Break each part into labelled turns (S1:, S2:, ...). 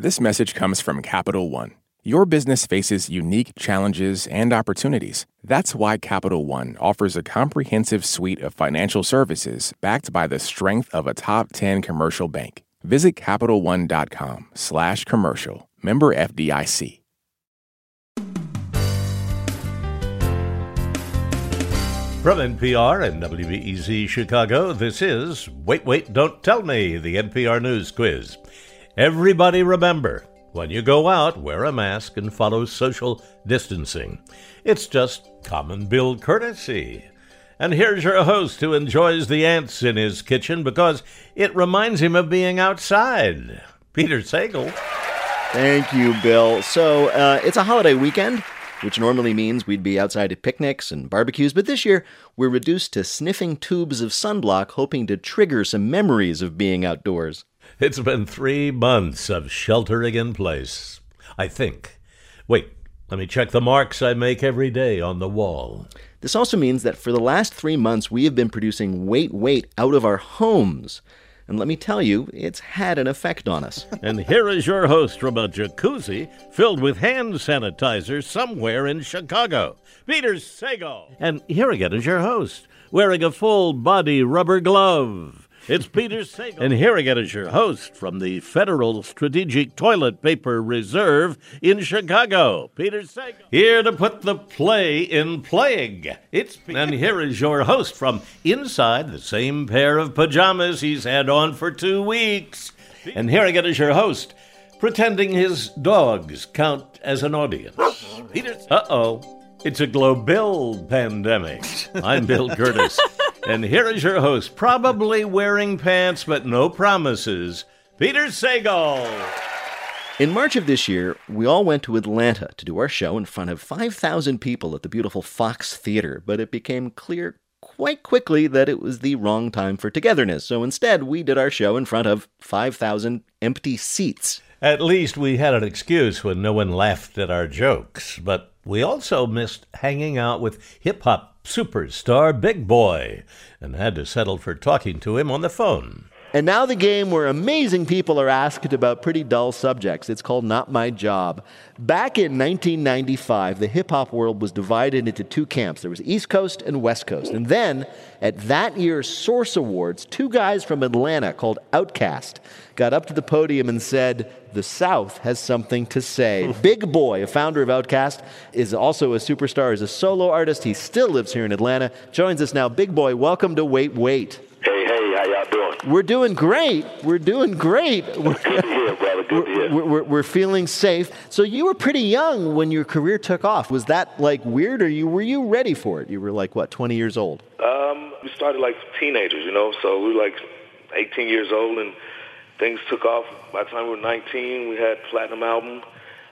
S1: This message comes from Capital One. Your business faces unique challenges and opportunities. That's why Capital One offers a comprehensive suite of financial services backed by the strength of a top 10 commercial bank. Visit CapitalOne.com/commercial. Member FDIC.
S2: From NPR and WBEZ Chicago, this is Wait, Wait, Don't Tell Me, the NPR News Quiz. Everybody remember, when you go out, wear a mask and follow social distancing. It's just common bill courtesy. And here's your host who enjoys the ants in his kitchen because it reminds him of being outside, Peter Sagal.
S3: Thank you, Bill. So it's a holiday weekend, which normally means we'd be outside at picnics and barbecues, but this year we're reduced to sniffing tubes of sunblock, hoping to trigger some memories of being outdoors.
S2: It's been 3 months of sheltering in place, I think. Wait, let me check the marks I make every day on the wall.
S3: This also means that for the last 3 months, we have been producing Wait, Wait out of our homes. And let me tell you, it's had an effect on us.
S2: And here is your host from a jacuzzi filled with hand sanitizer somewhere in Chicago, Peter Sagal. And here again is your host, wearing a full-body rubber glove. It's Peter Sagal. And here again is your host from the Federal Strategic Toilet Paper Reserve in Chicago, Peter Sagal. Here to put the play in playing. It's Peter. And here is your host from inside the same pair of pajamas he's had on for 2 weeks. And here again is your host, pretending his dogs count as an audience. Peter. Uh-oh. It's a global pandemic. I'm Bill Curtis. And here is your host, probably wearing pants but no promises, Peter Sagal.
S3: In March of this year, we all went to Atlanta to do our show in front of 5,000 people at the beautiful Fox Theater, but it became clear quite quickly that it was the wrong time for togetherness. So instead, we did our show in front of 5,000 empty seats.
S2: At least we had an excuse when no one laughed at our jokes, but we also missed hanging out with hip-hop superstar Big Boy and had to settle for talking to him on the phone.
S3: And now the game where amazing people are asked about pretty dull subjects. It's called Not My Job. Back in 1995, the hip-hop world was divided into 2 camps. There was East Coast and West Coast. And then, at that year's Source Awards, 2 guys from Atlanta called Outkast got up to the podium and said, "The South has something to say." Big Boy, a founder of Outkast, is also a superstar as a solo artist. He still lives here in Atlanta. Joins us now. Big Boy, welcome to Wait, Wait.
S4: Hey, how y'all doing?
S3: We're doing great.
S4: Good to hear, brother. Good to hear.
S3: We're feeling safe. So you were pretty young when your career took off. Was that like weird, or were you ready for it? You were like, what, 20 years old?
S4: We started like teenagers, so we were like 18 years old, and things took off. By the time we were 19, we had platinum album.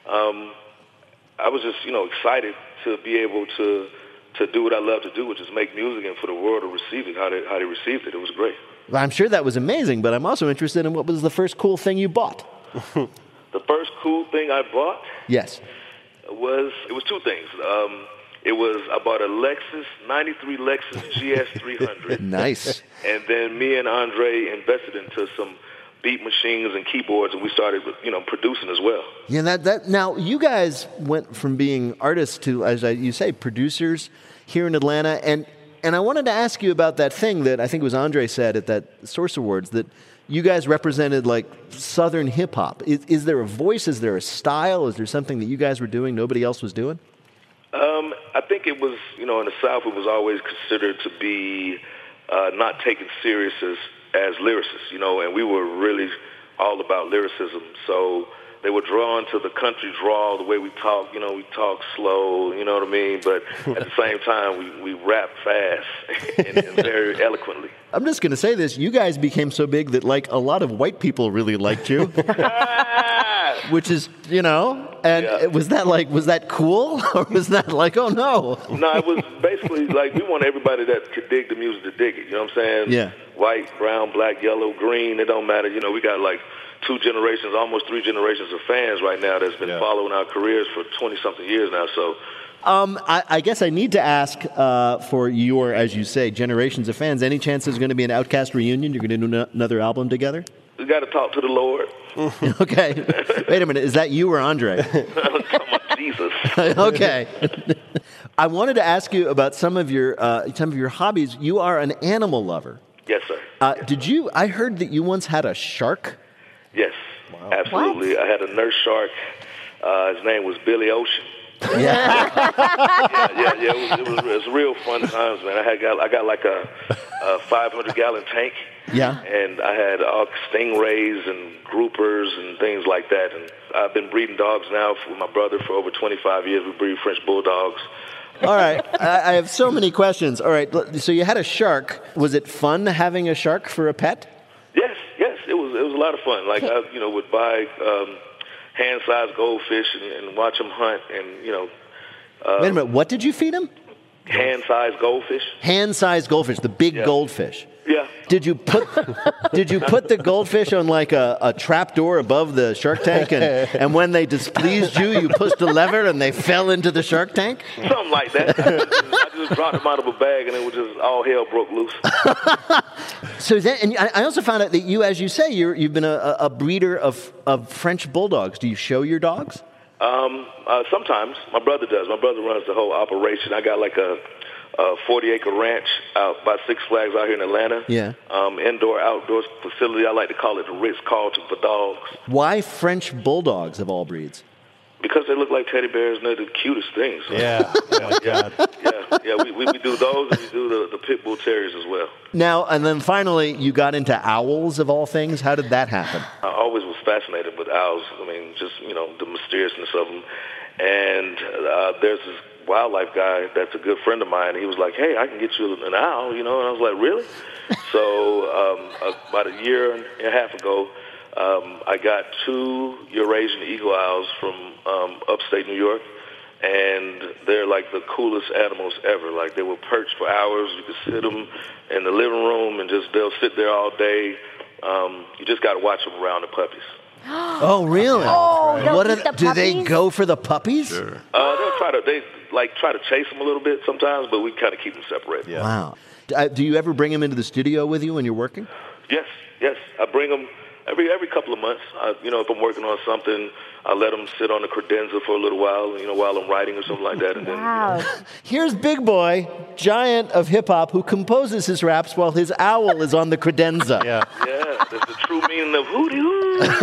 S4: I was just, excited to be able to do what I love to do, which is make music, and for the world to receive it, how they received it. It was great.
S3: Well, I'm sure that was amazing, but I'm also interested in what was the first cool thing you bought?
S4: The first cool thing I bought?
S3: Yes.
S4: It was 2 things. I bought a Lexus, 93 Lexus GS 300.
S3: Nice.
S4: And then me and Andre invested into some beat machines and keyboards, and we started, producing as well.
S3: Yeah, now you guys went from being artists to, as you say, producers here in Atlanta, and I wanted to ask you about that thing that I think it was Andre said at that Source Awards, that you guys represented like Southern hip hop. Is there a voice? Is there a style? Is there something that you guys were doing nobody else was doing?
S4: I think it was, in the South, it was always considered to be not taken serious as lyricists, and we were really all about lyricism. So they were drawn to the country drawl, the way we talk. We talk slow, you know what I mean? But at the same time, we rap fast and very eloquently.
S3: I'm just going to say this. You guys became so big that, like, a lot of white people really liked you. Which is, and was that cool? Or was that like, oh, no?
S4: No, it was basically like we want everybody that could dig the music to dig it. You know what I'm saying?
S3: Yeah.
S4: White, brown, black, yellow, green, it don't matter. We got like 2 generations, almost 3 generations of fans right now that's been following our careers for 20-something years now. So
S3: I guess I need to ask for your, as you say, generations of fans. Any chance there's going to be an Outkast reunion? You're going to do another album together?
S4: got to talk to the Lord.
S3: Okay. Wait a minute. Is that you or Andre?
S4: Come on, Jesus.
S3: Okay. I wanted to ask you about some of your hobbies. You are an animal lover.
S4: Yes, sir.
S3: I heard that you once had a shark?
S4: Yes, absolutely.
S5: What?
S4: I had a nurse shark. His name was Billy Ocean.
S3: Yeah.
S4: It was real fun times, man. I got like a 500-gallon tank.
S3: Yeah.
S4: And I had stingrays and groupers and things like that. And I've been breeding dogs now with my brother for over 25 years. We breed French bulldogs.
S3: All right. I have so many questions. All right. So you had a shark. Was it fun having a shark for a pet?
S4: Yes. It was a lot of fun. Like I, would buy hand-sized goldfish and watch them hunt. And
S3: Wait a minute. What did you feed him?
S4: Hand-sized goldfish.
S3: Hand-sized goldfish, the big goldfish.
S4: Yeah.
S3: Did you put the goldfish on like a trap door above the shark tank, and when they displeased you, you pushed a lever and they fell into the shark tank?
S4: Something like that. I just dropped them out of a bag and it was just all hell broke loose.
S3: So then, and I also found out that you, as you say, you've been a breeder of French bulldogs. Do you show your dogs?
S4: Sometimes my brother does. My brother runs the whole operation. I got like a 40-acre ranch out by Six Flags out here in Atlanta.
S3: Yeah.
S4: Indoor-outdoor facility. I like to call it the Ritz-Carlton for dogs.
S3: Why French bulldogs of all breeds?
S4: Because they look like teddy bears and they're the cutest things.
S6: Yeah.
S4: We do those and we do the pit bull terriers as well.
S3: Now, and then finally, you got into owls of all things. How did that happen?
S4: I always was fascinated with owls. I mean, just, the mysteriousness of them. And there's this wildlife guy that's a good friend of mine. He was like, hey, I can get you an owl, and I was like, really? So about a year and a half ago, I got 2 Eurasian eagle owls from upstate New York, and they're like the coolest animals ever. Like, they will perch for hours. You can sit them in the living room, and they'll sit there all day. You just got to watch them around the puppies.
S3: Oh, really?
S5: Oh,
S3: do they go for the puppies?
S4: Sure. They try to chase them a little bit sometimes, but we kind of keep them separated.
S6: Yeah.
S3: Wow. Do you ever bring them into the studio with you when you're working?
S4: Yes. I bring them every couple of months. If I'm working on something, I let them sit on the credenza for a little while, while I'm writing or something like that. And
S5: Wow.
S3: Here's Big Boy, giant of hip-hop, who composes his raps while his owl is on the credenza.
S6: Yeah.
S4: That's the true meaning of hootie-hoo.
S6: That's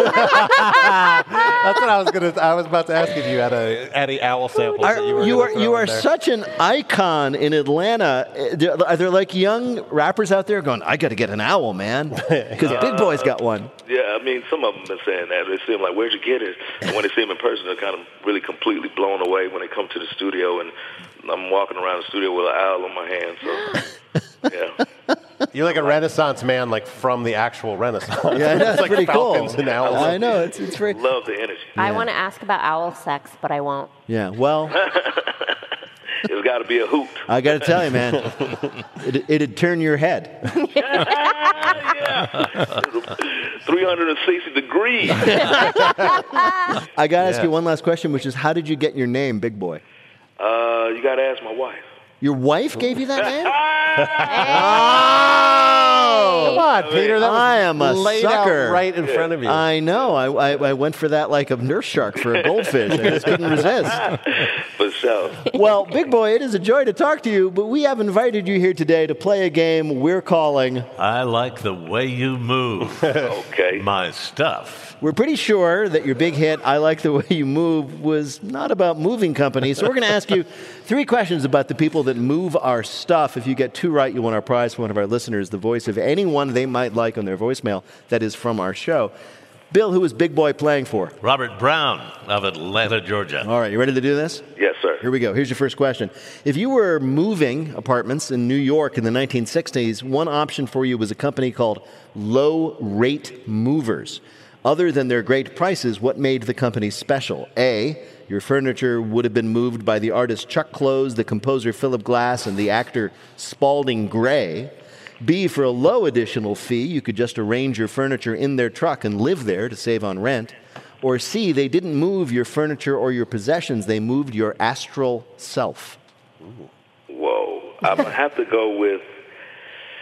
S6: what I was about to ask if you had any owl samples that you were
S3: You are
S6: there.
S3: such an icon in Atlanta. Are there like young rappers out there going, I got to get an owl, man? Because Big Boy's got one.
S4: Yeah, I mean, some of them have been saying that. They see him like, where'd you get it? And when they see him in person, they're kind of really completely blown away when they come to the studio. And I'm walking around the studio with an owl on my hand. So, yeah.
S6: You're like a Renaissance man, like from the actual Renaissance.
S3: Yeah, that's
S6: like
S3: pretty cool.
S6: falcons and owls.
S3: I know, it's very...
S4: Love the energy.
S5: I want to ask about owl sex, but I won't.
S3: Yeah, well...
S4: It's got to be a hoot.
S3: I got to tell you, man, it'd turn your head.
S4: Yeah. 360 degrees.
S3: I got to ask you one last question, which is, how did you get your name, Big Boy?
S4: You got to ask my wife.
S3: Your wife gave you that name?
S6: Come on, Peter. That was
S3: I am a
S6: laid
S3: sucker.
S6: out right in front of you.
S3: I know. I went for that like a nurse shark for a goldfish. I just couldn't resist.
S4: For sure.
S3: Well, Big Boy, it is a joy to talk to you, but we have invited you here today to play a game we're calling...
S2: I like the way you move.
S4: Okay.
S2: My stuff.
S3: We're pretty sure that your big hit, I Like the Way You Move, was not about moving companies. So we're going to ask you 3 questions about the people that move our stuff. If you get 2 right, you win our prize for one of our listeners, the voice of anyone they might like on their voicemail that is from our show. Bill, who is Big Boy playing for?
S2: Robert Brown of Atlanta, Georgia.
S3: All right, you ready to do this?
S4: Yes, sir.
S3: Here we go. Here's your first question. If you were moving apartments in New York in the 1960s, one option for you was a company called Low Rate Movers. Other than their great prices, what made the company special? A, your furniture would have been moved by the artist Chuck Close, the composer Philip Glass, and the actor Spalding Gray. B, for a low additional fee, you could just arrange your furniture in their truck and live there to save on rent. Or C, they didn't move your furniture or your possessions, they moved your astral self.
S4: Whoa. I'm going to have to go with A.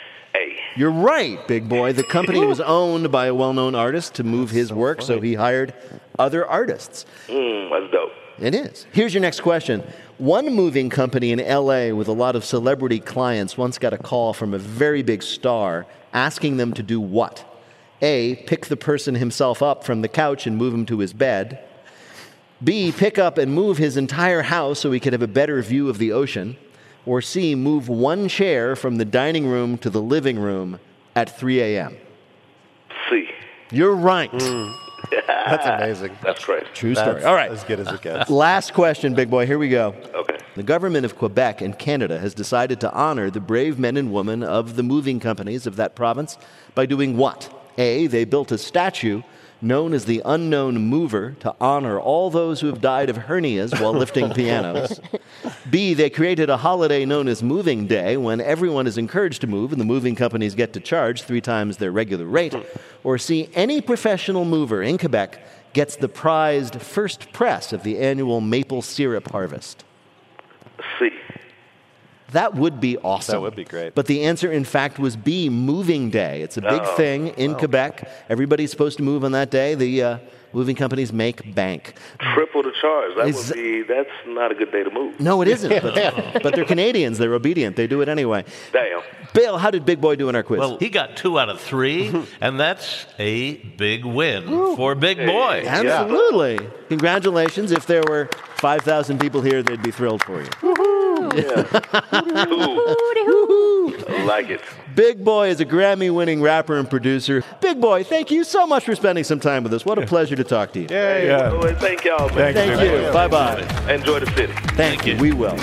S4: A.
S3: You're right, big boy. The company was owned by a well-known artist to move his work, so he hired other artists.
S4: That's dope.
S3: It is. Here's your next question. One moving company in L.A. with a lot of celebrity clients once got a call from a very big star asking them to do what? A, pick the person himself up from the couch and move him to his bed. B, pick up and move his entire house so he could have a better view of the ocean. Or C, move one chair from the dining room to the living room at 3 a.m.
S4: C.
S3: You're right.
S6: That's amazing.
S4: That's great.
S3: True story. All right.
S6: As good as it gets.
S3: Last question, big boy. Here we go.
S4: Okay.
S3: The government of Quebec and Canada has decided to honor the brave men and women of the moving companies of that province by doing what? A, they built a statue known as the Unknown Mover to honor all those who have died of hernias while lifting pianos. B, they created a holiday known as Moving Day when everyone is encouraged to move and the moving companies get to charge 3 times their regular rate. Or C, any professional mover in Quebec gets the prized first press of the annual maple syrup harvest.
S4: C.
S3: That would be awesome.
S6: That would be great.
S3: But the answer, in fact, was B, Moving Day. It's a big thing in Quebec. Everybody's supposed to move on that day. The moving companies make bank.
S4: Triple the charge. That's not a good day to move.
S3: No, it isn't. But they're Canadians. They're obedient. They do it anyway.
S4: Damn.
S3: Bill, how did Big Boy do in our quiz?
S2: Well, he got 2 out of 3, and that's a big win for Big Boy.
S3: Absolutely. Congratulations. If there were 5,000 people here, they'd be thrilled for you.
S4: Yeah. I like it.
S3: Big Boy is a Grammy-winning rapper and producer. Big Boy, thank you so much for spending some time with us. What a pleasure to talk to you.
S4: Well, thank y'all, man.
S3: Thank you. Bye-bye.
S4: Enjoy the city.
S3: Thank you. We will.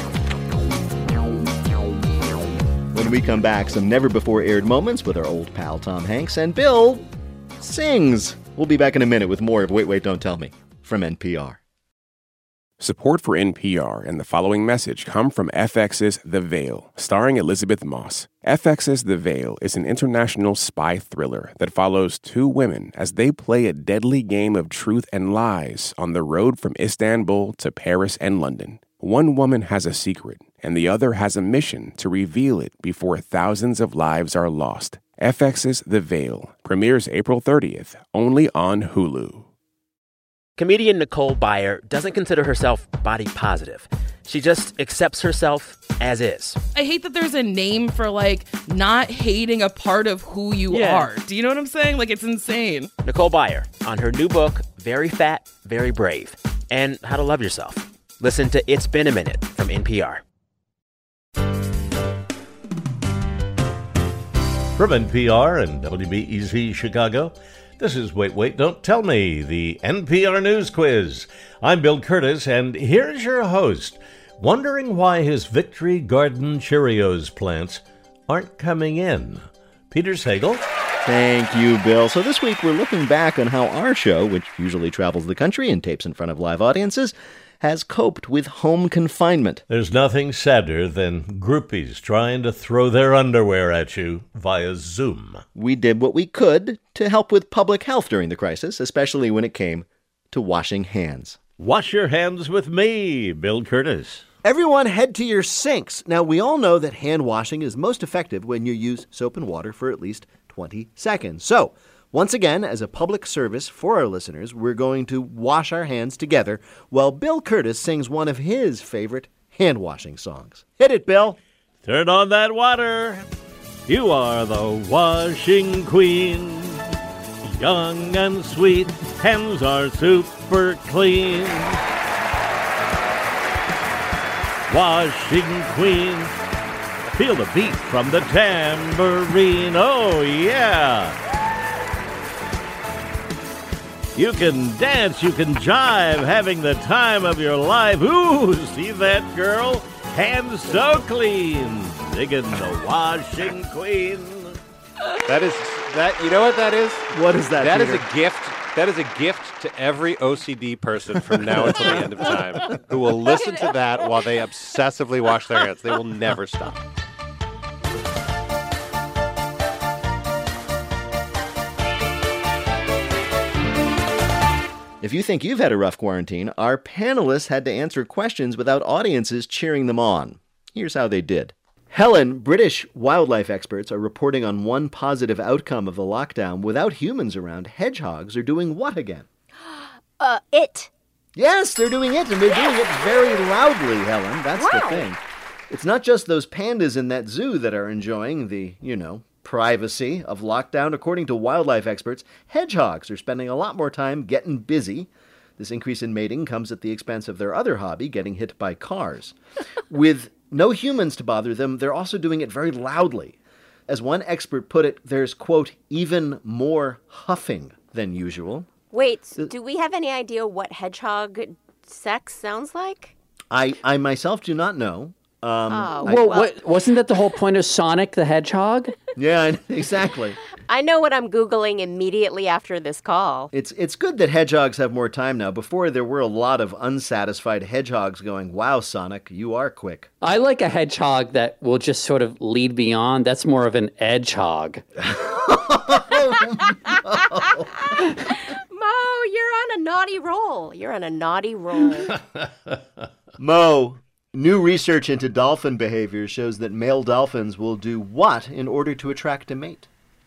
S3: When we come back, some never-before-aired moments with our old pal Tom Hanks, and Bill sings. We'll be back in a minute with more of Wait, Wait, Don't Tell Me from NPR.
S1: Support for NPR and the following message come from FX's The Veil, starring Elizabeth Moss. FX's The Veil is an international spy thriller that follows 2 women as they play a deadly game of truth and lies on the road from Istanbul to Paris and London. One woman has a secret, and the other has a mission to reveal it before thousands of lives are lost. FX's The Veil premieres April 30th, only on Hulu.
S7: Comedian Nicole Byer doesn't consider herself body positive. She just accepts herself as is.
S8: I hate that there's a name for, not hating a part of who you are. Do you know what I'm saying? It's insane.
S7: Nicole Byer on her new book, Very Fat, Very Brave, and How to Love Yourself. Listen to It's Been a Minute from NPR.
S2: From NPR and WBEZ Chicago, this is Wait, Wait, Don't Tell Me, the NPR News Quiz. I'm Bill Curtis, and here's your host, wondering why his Victory Garden Cheerios plants aren't coming in. Peter Sagal.
S3: Thank you, Bill. So this week we're looking back on how our show, which usually travels the country and tapes in front of live audiences, has coped with home confinement.
S2: There's nothing sadder than groupies trying to throw their underwear at you via Zoom.
S3: We did what we could to help with public health during the crisis, especially when it came to washing hands.
S2: Wash your hands with me, Bill Curtis.
S3: Everyone head to your sinks. Now, we all know that hand washing is most effective when you use soap and water for at least 20 seconds. So, once again, as a public service for our listeners, we're going to wash our hands together while Bill Curtis sings one of his favorite hand-washing songs. Hit it, Bill.
S2: Turn on that water. You are the washing queen. Young and sweet, hands are super clean. Washing queen. Feel the beat from the tambourine. Oh, yeah. You can dance, you can jive, having the time of your life. Ooh, see that girl? Hands so clean. Digging the washing queen.
S6: You know what that is?
S3: What is that,
S6: That is
S3: Peter?
S6: a gift. That is a gift to every OCD person from now until the end of time who will listen to that while they obsessively wash their hands. They will never stop.
S3: If you think you've had a rough quarantine, our panelists had to answer questions without audiences cheering them on. Here's how they did. Helen, British wildlife experts are reporting on one positive outcome of the lockdown. Without humans around, hedgehogs are doing what again?
S5: It.
S3: Yes, they're doing it, and they're doing it very loudly, Helen. That's the thing. It's not just those pandas in that zoo that are enjoying the, privacy of lockdown. According to wildlife experts, hedgehogs are spending a lot more time getting busy. This increase in mating comes at the expense of their other hobby, getting hit by cars. With no humans to bother them, they're also doing it very loudly. As one expert put it, there's, quote, even more huffing than usual.
S5: Wait, do we have any idea what hedgehog sex sounds like?
S3: I myself do not know.
S9: Wasn't that the whole point of Sonic the Hedgehog?
S3: Yeah, exactly.
S5: I know what I'm Googling immediately after this call.
S3: It's good that hedgehogs have more time now. Before, there were a lot of unsatisfied hedgehogs going, wow, Sonic, you are quick.
S9: I like a hedgehog that will just sort of lead me on. That's more of an edgehog.
S5: Mo, you're on a naughty roll. You're on a naughty roll.
S3: Mo, new research into dolphin behavior shows that male dolphins will do what in order to attract a mate?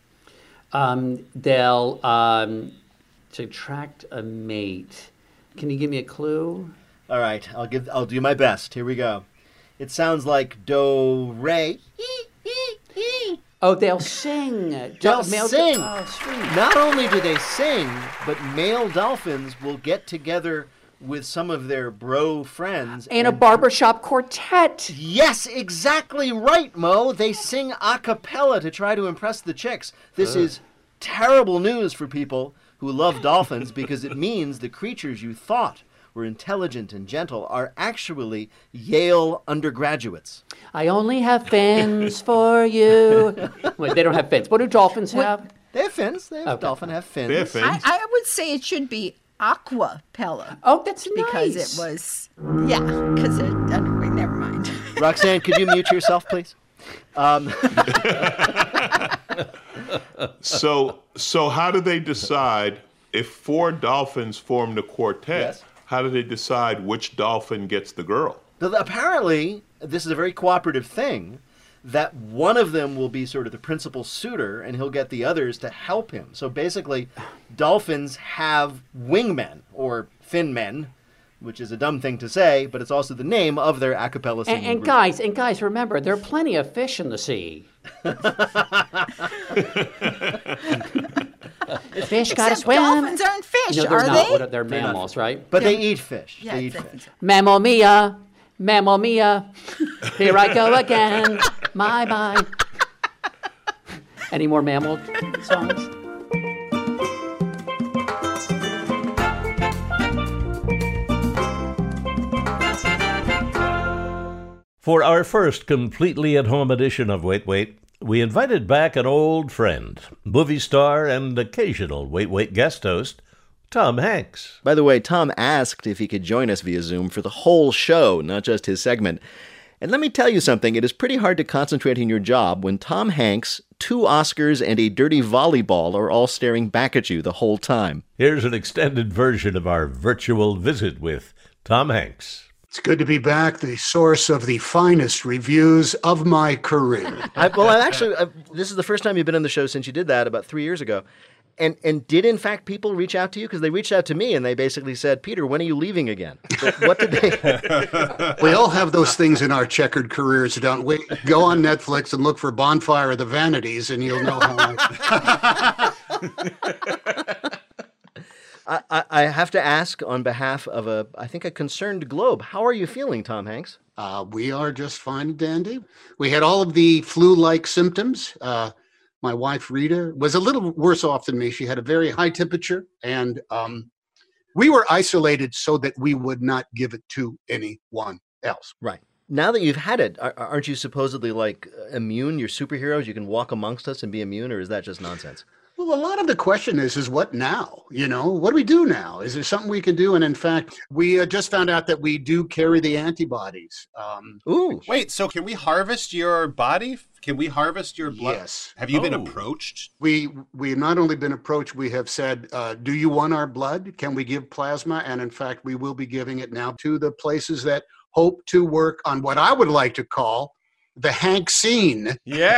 S9: They'll to attract a mate. Can you give me a clue?
S3: All right, I'll do my best. Here we go. It sounds like do re.
S9: Oh, they'll sing.
S3: They'll sing.
S9: Oh, sweet.
S3: Not only do they sing, but male dolphins will get together with some of their bro friends.
S9: And a barbershop quartet.
S3: Yes, exactly right, Mo. They sing a cappella to try to impress the chicks. This is terrible news for people who love dolphins because it means the creatures you thought were intelligent and gentle are actually Yale undergraduates.
S9: I only have fins for you. Wait, they don't have fins. What do dolphins have?
S3: They have fins. Dolphins have fins.
S10: They have fins. I would say it should be aquapella.
S9: Oh, that's
S10: because
S9: nice.
S10: It was, because it, anyway, never mind.
S3: Roxanne, could you mute yourself, please?
S11: So how do they decide if 4 dolphins form the quartet?
S3: Yes.
S11: How do they decide which dolphin gets the girl?
S3: Apparently, this is a very cooperative thing, that one of them will be sort of the principal suitor, and he'll get the others to help him. So basically, dolphins have wingmen, or fin men, which is a dumb thing to say, but it's also the name of their a cappella singing group.
S9: Guys, remember, there are plenty of fish in the sea. Fish gotta swim.
S10: Dolphins aren't fish, are they?
S9: They're mammals, right?
S3: But they eat fish.
S10: Yeah,
S3: they eat fish.
S9: Mamma mia, mamma mia, here I go again, my. Any more mammal songs?
S2: For our first completely at-home edition of Wait, Wait, we invited back an old friend, movie star and occasional Wait, Wait guest host, Tom Hanks.
S3: By the way, Tom asked if he could join us via Zoom for the whole show, not just his segment. And let me tell you something, it is pretty hard to concentrate in your job when Tom Hanks, 2 Oscars, and a dirty volleyball are all staring back at you the whole time.
S2: Here's an extended version of our virtual visit with Tom Hanks.
S12: It's good to be back, the source of the finest reviews of my career.
S3: This is the first time you've been on the show since you did that about 3 years ago. And did, in fact, people reach out to you? Because they reached out to me, and they basically said, Peter, when are you leaving again? But what did they...
S12: We all have those things in our checkered careers, don't we? Go on Netflix and look for Bonfire of the Vanities, and you'll know how
S3: I have to ask on behalf of a concerned globe. How are you feeling, Tom Hanks?
S12: We are just fine and dandy. We had all of the flu-like symptoms. My wife, Rita, was a little worse off than me. She had a very high temperature, and we were isolated so that we would not give it to anyone else.
S3: Right. Now that you've had it, aren't you supposedly immune? You're superheroes. You can walk amongst us and be immune, or is that just nonsense?
S12: Well, a lot of the question is what now? What do we do now? Is there something we can do? And in fact, we just found out that we do carry the antibodies.
S3: Ooh.
S6: Wait, so can we harvest your body? Can we harvest your blood?
S12: Yes.
S6: Have you been approached?
S12: We have not only been approached, we have said, do you want our blood? Can we give plasma? And in fact, we will be giving it now to the places that hope to work on what I would like to call the Hank scene.
S13: Yeah.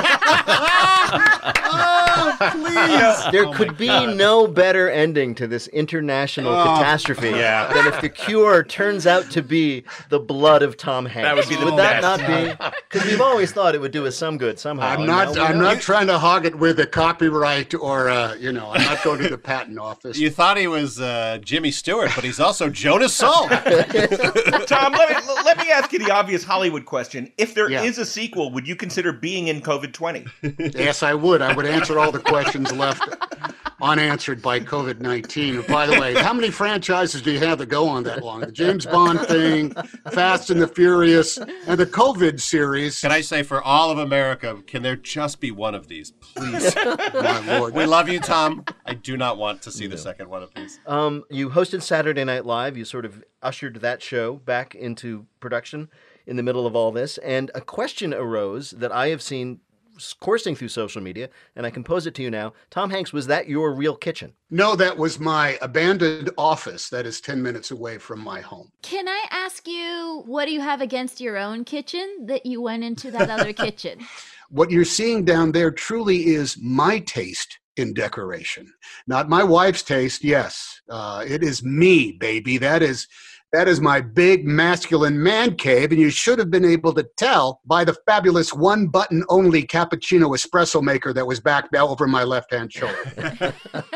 S12: Oh, please.
S3: There could be no better ending to this international catastrophe than if the cure turns out to be the blood of Tom Hanks.
S13: That would be the
S3: Would that
S13: best.
S3: not be? Because we've always thought it would do us some good somehow.
S12: I'm not trying to hog it with a copyright or I'm not going to the patent office.
S6: You thought he was Jimmy Stewart, but he's also Jonas Salk.
S13: Tom, let me ask you the obvious Hollywood question. If there is a sequel, would you consider being in COVID-20?
S12: Yes, I would. I would answer all the questions left unanswered by COVID-19. By the way, how many franchises do you have that go on that long? The James Bond thing, Fast and the Furious, and the COVID series.
S6: Can I say for all of America, can there just be one of these, please?
S12: My Lord.
S6: We love you, Tom. I do not want to see the second one of these.
S3: You hosted Saturday Night Live. You sort of ushered that show back into production in the middle of all this. And a question arose that I have seen coursing through social media, and I can pose it to you now. Tom Hanks, was that your real kitchen?
S12: No, that was my abandoned office that is 10 minutes away from my home.
S14: Can I ask you, what do you have against your own kitchen that you went into that other kitchen?
S12: What you're seeing down there truly is my taste in decoration. Not my wife's taste, yes. It is me, baby. That is my big masculine man cave, and you should have been able to tell by the fabulous one-button only cappuccino espresso maker that was back now over my left-hand shoulder.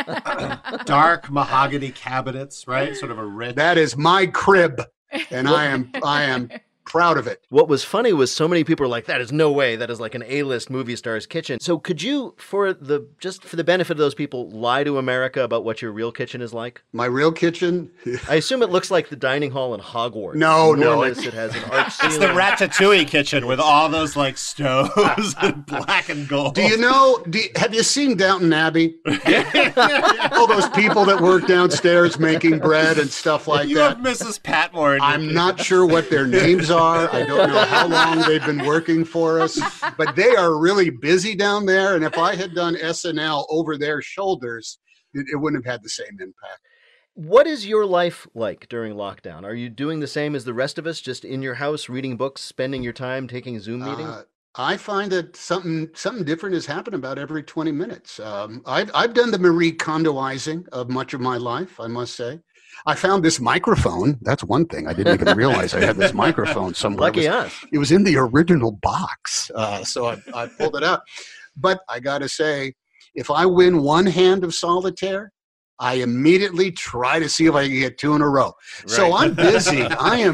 S6: Dark mahogany cabinets, right? Sort of a rich.
S12: That is my crib, and I am proud of it.
S3: What was funny was so many people were like, that is no way. That is like an A-list movie star's kitchen. So could you, for the benefit of those people, lie to America about what your real kitchen is like?
S12: My real kitchen?
S3: I assume it looks like the dining hall in Hogwarts.
S12: No.
S3: It has an arch ceiling.
S6: It's the Ratatouille kitchen with all those like stoves and black and gold.
S12: Do you know, have you seen Downton Abbey? All those people that work downstairs making bread and stuff like
S6: you
S12: that.
S6: have Mrs. Patmore.
S12: I'm not sure what their names are. I don't know how long they've been working for us, but they are really busy down there. And if I had done SNL over their shoulders, it wouldn't have had the same impact.
S3: What is your life like during lockdown? Are you doing the same as the rest of us, just in your house, reading books, spending your time, taking Zoom meetings?
S12: I find that something different has happened about every 20 minutes. I've done the Marie Kondoizing of much of my life, I must say. I found this microphone. That's one thing. I didn't even realize I had this microphone somewhere.
S3: Lucky us.
S12: It was in the original box, so I pulled it out. But I got to say, if I win one hand of solitaire, I immediately try to see if I can get two in a row. Right. So I'm busy. I am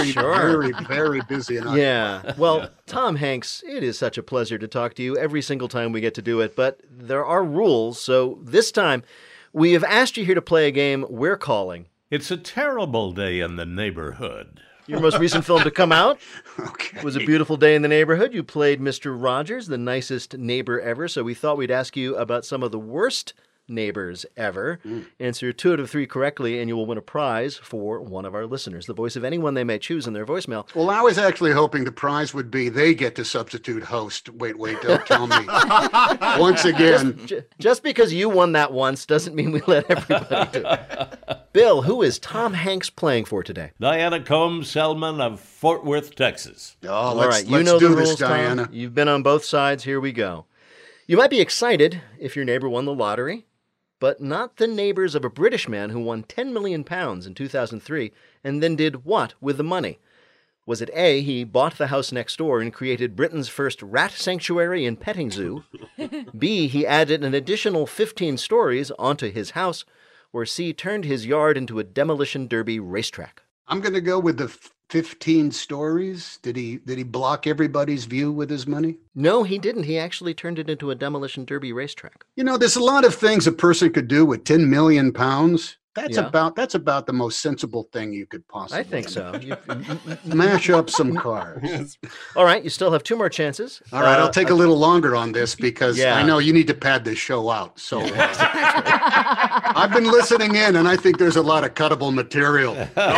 S12: very, very busy. And
S3: Well, Tom Hanks, it is such a pleasure to talk to you every single time we get to do it. But there are rules. So this time, we have asked you here to play a game we're calling
S2: It's a Terrible Day in the Neighborhood.
S3: Your most recent film to come out was A Beautiful Day in the Neighborhood. You played Mr. Rogers, the nicest neighbor ever. So we thought we'd ask you about some of the worst neighbors ever. Answer 2 out of 3 correctly, and you will win a prize for one of our listeners, the voice of anyone they may choose in their voicemail.
S12: Well, I was actually hoping the prize would be they get to substitute host. Wait, don't tell me. Once again.
S3: Just because you won that once doesn't mean we let everybody do it. Bill, who is Tom Hanks playing for today?
S2: Diana Combs Selman of Fort Worth, Texas.
S3: All right, you know the rules, Diana. Tom. You've been on both sides. Here we go. You might be excited if your neighbor won the lottery, but not the neighbors of a British man who won £10 million in 2003 and then did what with the money? Was it A, he bought the house next door and created Britain's first rat sanctuary and petting zoo? B, he added an additional 15 stories onto his house? Or C, turned his yard into a demolition derby racetrack?
S12: I'm going to go with the 15 stories. Did he block everybody's view with his money?
S3: No, he didn't. He actually turned it into a demolition derby racetrack.
S12: You know, there's a lot of things a person could do with 10 million pounds. That's about the most sensible thing you could possibly do.
S3: I think so.
S12: Mash up some cars.
S3: All right, you still have 2 more chances.
S12: All right, I'll take a little longer on this because I know you need to pad this show out. So I've been listening in, and I think there's a lot of cuttable material.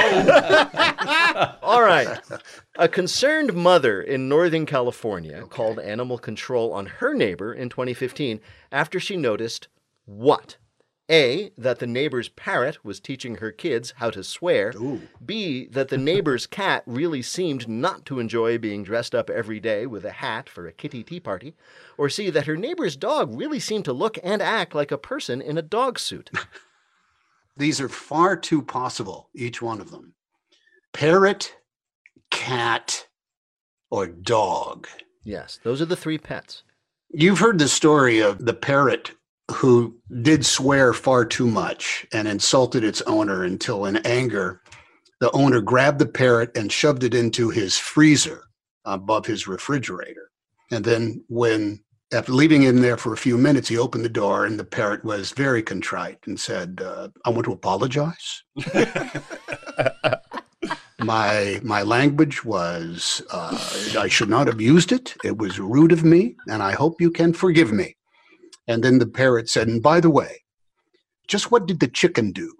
S3: All right. A concerned mother in Northern California called animal control on her neighbor in 2015 after she noticed what? A, that the neighbor's parrot was teaching her kids how to swear. B, that the neighbor's cat really seemed not to enjoy being dressed up every day with a hat for a kitty tea party. Or C, that her neighbor's dog really seemed to look and act like a person in a dog suit.
S12: These are far too possible, each one of them. Parrot, cat, or dog.
S3: Yes, those are the three pets.
S12: You've heard the story of the parrot who did swear far too much and insulted its owner until, in anger, the owner grabbed the parrot and shoved it into his freezer above his refrigerator. And then after leaving it in there for a few minutes, he opened the door and the parrot was very contrite and said, I want to apologize. My language was, I should not have used it. It was rude of me, and I hope you can forgive me. And then the parrot said, and by the way, just what did the chicken do?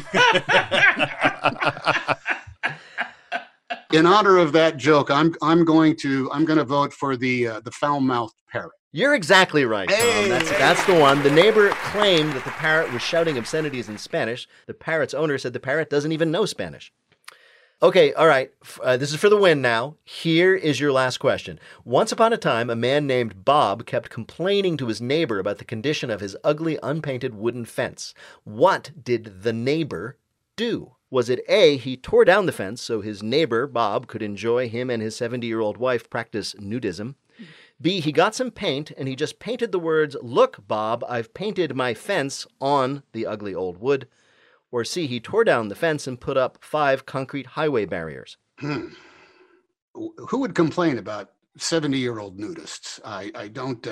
S12: In honor of that joke, I'm going to vote for the foul-mouthed parrot.
S3: You're exactly right, Tom.
S12: Hey!
S3: That's the one. The neighbor claimed that the parrot was shouting obscenities in Spanish. The parrot's owner said the parrot doesn't even know Spanish. Okay, all right. This is for the win now. Here is your last question. Once upon a time, a man named Bob kept complaining to his neighbor about the condition of his ugly, unpainted wooden fence. What did the neighbor do? Was it A, he tore down the fence so his neighbor, Bob, could enjoy him and his 70-year-old wife practice nudism? B, he got some paint and he just painted the words, "Look, Bob, I've painted my fence," on the ugly old wood? Or C, he tore down the fence and put up 5 concrete highway barriers?
S12: Who would complain about 70-year-old nudists? I don't.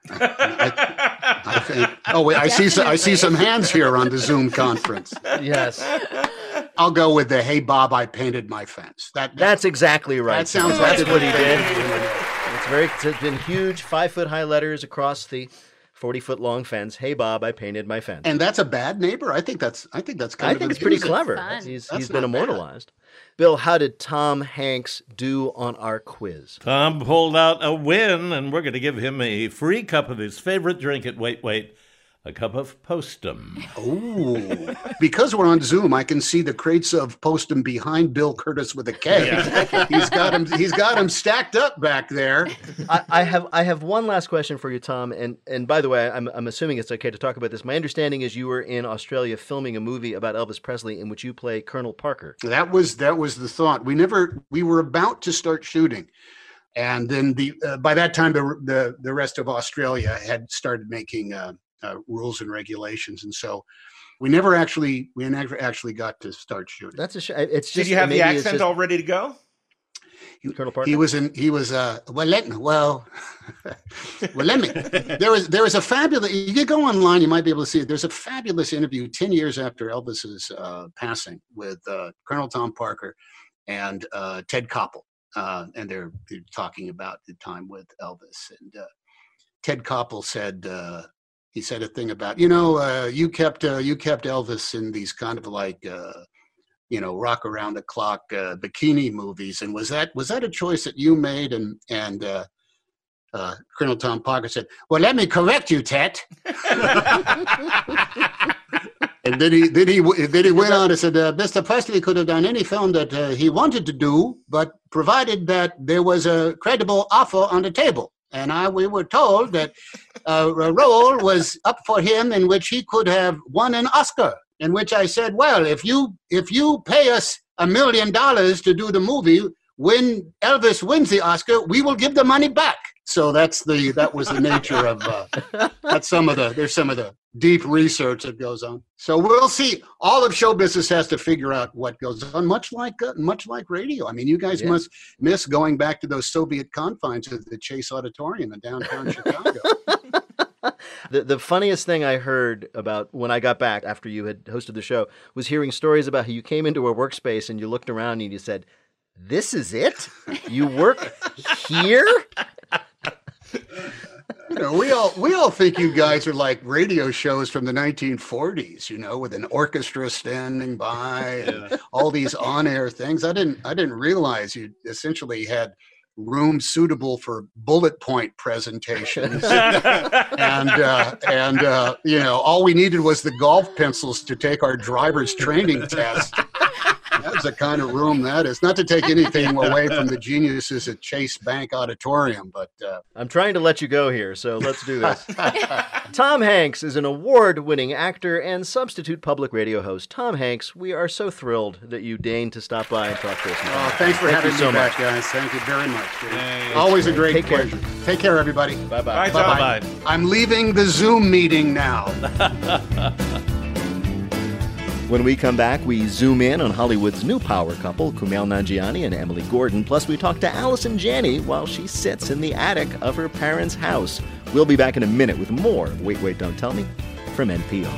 S12: I think. Oh wait, I see some hands here on the Zoom conference.
S3: Yes.
S12: I'll go with the "Hey Bob, I painted my fence."
S3: That's exactly right.
S12: That sounds
S3: That's
S12: like
S3: what he did. It's been huge 5-foot high letters across the 40-foot long fence. "Hey Bob, I painted my fence."
S12: And that's a bad neighbor. I think it's
S3: pretty clever. He's been immortalized. Bill, how did Tom Hanks do on our quiz?
S2: Tom pulled out a win, and we're going to give him a free cup of his favorite drink at wait, a cup of Postum.
S12: Oh, because we're on Zoom, I can see the crates of Postum behind Bill Curtis with a K. Yeah. He's got him stacked up back there.
S3: I have one last question for you, Tom. And by the way, I'm assuming it's okay to talk about this. My understanding is you were in Australia filming a movie about Elvis Presley in which you play Colonel Parker.
S12: That was the thought. We were about to start shooting. And then by that time, the rest of Australia had started making rules and regulations, and so we never actually got to start shooting.
S3: That's a shame. It's just,
S13: did you have the accent all ready to go?
S3: Colonel Parker.
S12: He was. Let me. There was a fabulous. You can go online. You might be able to see it. There's a fabulous interview 10 years after Elvis's passing with Colonel Tom Parker and Ted Koppel, and they're talking about the time with Elvis. And Ted Koppel said. He said a thing about, you kept Elvis in these kind of like, rock around the clock bikini movies, and was that a choice that you made? And Colonel Tom Parker said, "Well, let me correct you, Ted." And then he went on and said, Mr. Presley could have done any film that he wanted to do, but provided that there was a credible offer on the table. And we were told that a role was up for him in which he could have won an Oscar. In which I said, well, if you pay us $1 million to do the movie, when Elvis wins the Oscar, we will give the money back. So that was the nature of there's some of the deep research that goes on. So we'll see. All of show business has to figure out what goes on, much like radio. I mean, you guys must miss going back to those Soviet confines of the Chase Auditorium in downtown Chicago.
S3: The funniest thing I heard about when I got back after you had hosted the show was hearing stories about how you came into a workspace and you looked around and you said, "This is it? You work here?"
S12: We all think you guys are like radio shows from the 1940s, with an orchestra standing by and all these on-air things. I didn't realize you essentially had room suitable for bullet point presentations. and all we needed was the golf pencils to take our driver's training test. That's the kind of room that is. Not to take anything away from the geniuses at Chase Bank Auditorium, but...
S3: I'm trying to let you go here, so let's do this. Tom Hanks is an award-winning actor and substitute public radio host. Tom Hanks, we are so thrilled that you deigned to stop by and talk to us.
S12: Oh, thanks for having me back, guys. Thank you very much. Always a great pleasure. Take care, everybody.
S3: Bye-bye.
S12: Bye-bye. I'm leaving the Zoom meeting now.
S3: When we come back, we zoom in on Hollywood's new power couple, Kumail Nanjiani and Emily Gordon. Plus, we talk to Allison Janney while she sits in the attic of her parents' house. We'll be back in a minute with more Wait, Wait, Don't Tell Me from NPR.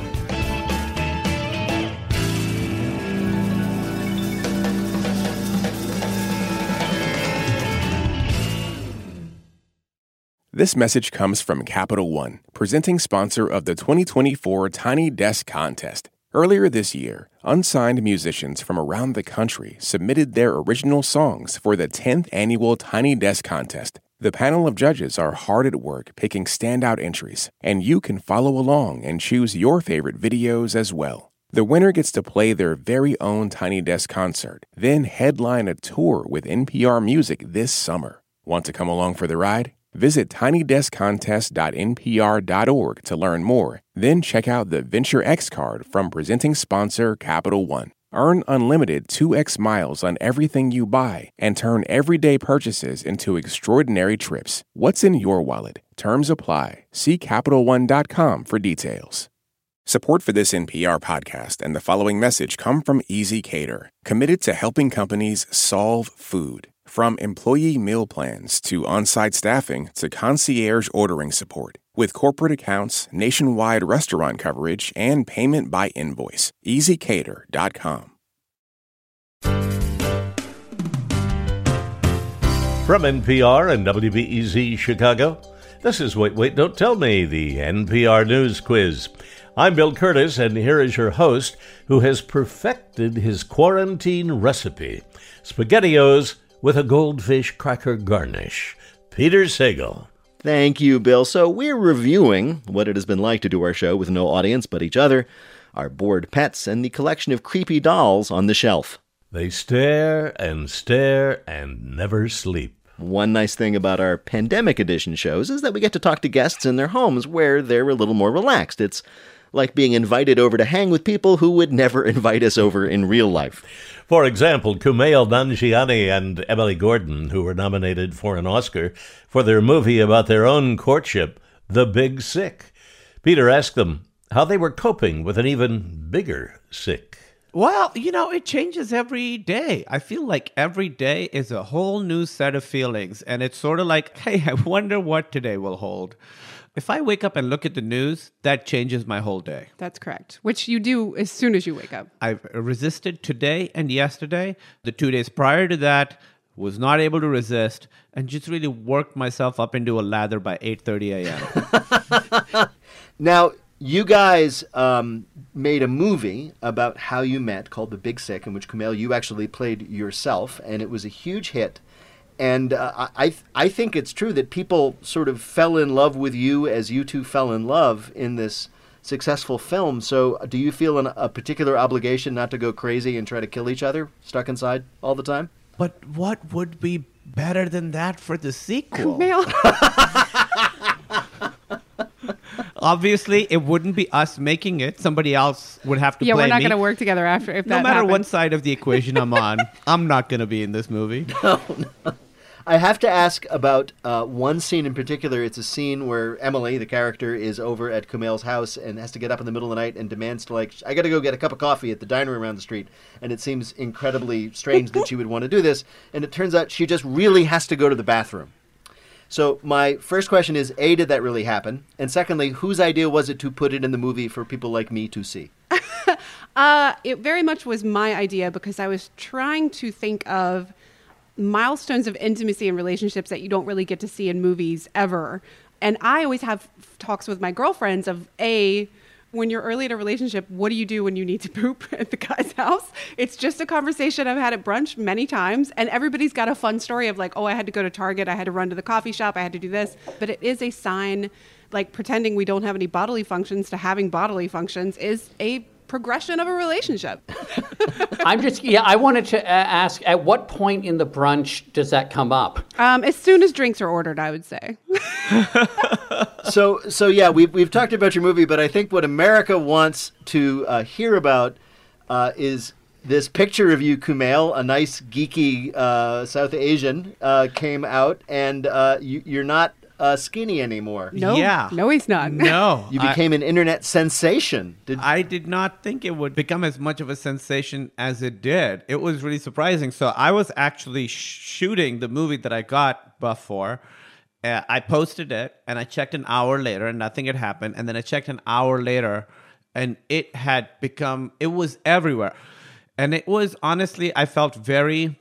S1: This message comes from Capital One, presenting sponsor of the 2024 Tiny Desk Contest. Earlier this year, unsigned musicians from around the country submitted their original songs for the 10th annual Tiny Desk Contest. The panel of judges are hard at work picking standout entries, and you can follow along and choose your favorite videos as well. The winner gets to play their very own Tiny Desk concert, then headline a tour with NPR Music this summer. Want to come along for the ride? Visit tinydeskcontest.npr.org to learn more. Then check out the Venture X card from presenting sponsor Capital One. Earn unlimited 2x miles on everything you buy and turn everyday purchases into extraordinary trips. What's in your wallet? Terms apply. See CapitalOne.com for details. Support for this NPR podcast and the following message come from Easy Cater, committed to helping companies solve food. From employee meal plans to on-site staffing to concierge ordering support. With corporate accounts, nationwide restaurant coverage, and payment by invoice. EasyCater.com.
S2: From NPR and WBEZ Chicago, this is Wait, Wait, Don't Tell Me, the NPR News Quiz. I'm Bill Curtis, and here is your host who has perfected his quarantine recipe, SpaghettiOs with a goldfish cracker garnish. Peter Sagal.
S3: Thank you, Bill. So we're reviewing what it has been like to do our show with no audience but each other, our bored pets, and the collection of creepy dolls on the shelf.
S2: They stare and never sleep.
S3: One nice thing about our pandemic edition shows is that we get to talk to guests in their homes where they're a little more relaxed. It's like being invited over to hang with people who would never invite us over in real life.
S2: For example, Kumail Nanjiani and Emily Gordon, who were nominated for an Oscar for their movie about their own courtship, The Big Sick. Peter asked them how they were coping with an even bigger sick.
S15: Well, it changes every day. I feel like every day is a whole new set of feelings. And it's sort of like, hey, I wonder what today will hold. If I wake up and look at the news, that changes my whole day.
S16: That's correct, which you do as soon as you wake up.
S15: I've resisted today and yesterday. The 2 days prior to that, was not able to resist, and just really worked myself up into a lather by 8:30 a.m.
S3: Now, you guys made a movie about how you met called The Big Sick, in which, Kumail, you actually played yourself, and it was a huge hit. And I think it's true that people sort of fell in love with you as you two fell in love in this successful film. So do you feel a particular obligation not to go crazy and try to kill each other stuck inside all the time?
S15: But what would be better than that for the sequel? Obviously, it wouldn't be us making it. Somebody else would have to play me.
S16: Yeah, we're not going to work together after if that happens.
S15: No matter what side of the equation I'm on, I'm not going to be in this movie.
S3: No. I have to ask about one scene in particular. It's a scene where Emily, the character, is over at Kumail's house and has to get up in the middle of the night and demands to, I got to go get a cup of coffee at the diner around the street. And it seems incredibly strange that she would want to do this. And it turns out she just really has to go to the bathroom. So my first question is, A, did that really happen? And secondly, whose idea was it to put it in the movie for people like me to see?
S16: It very much was my idea because I was trying to think of milestones of intimacy and relationships that you don't really get to see in movies ever. And I always have talks with my girlfriends of, A, when you're early in a relationship, what do you do when you need to poop at the guy's house? It's just a conversation I've had at brunch many times, and everybody's got a fun story of like, oh, I had to go to Target, I had to run to the coffee shop, I had to do this. But it is a sign, like pretending we don't have any bodily functions to having bodily functions is a progression of a relationship.
S9: I wanted to ask, at what point in the brunch does that come up?
S16: As soon as drinks are ordered, I would say.
S3: So yeah, we've talked about your movie, but I think what America wants to hear about is this picture of you, Kumail, a nice geeky South Asian, came out, and you're not skinny anymore.
S16: No,
S15: Yeah.
S16: no, he's not.
S15: No.
S3: You became an internet sensation.
S15: I did not think it would become as much of a sensation as it did. It was really surprising. So I was actually shooting the movie that I got buff for. I posted it, and I checked an hour later, and nothing had happened. And then I checked an hour later, and it was everywhere. And it was, honestly, I felt very